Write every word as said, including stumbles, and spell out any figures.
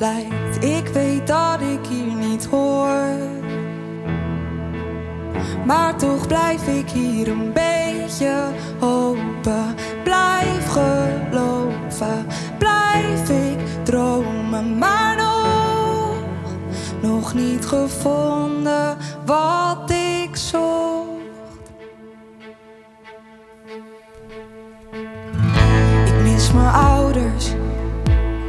lijkt. Ik weet dat ik hier niet hoor, maar toch blijf ik hier een beetje hopen. Blijf geloven, blijf ik dromen, maar nog, nog niet gevonden.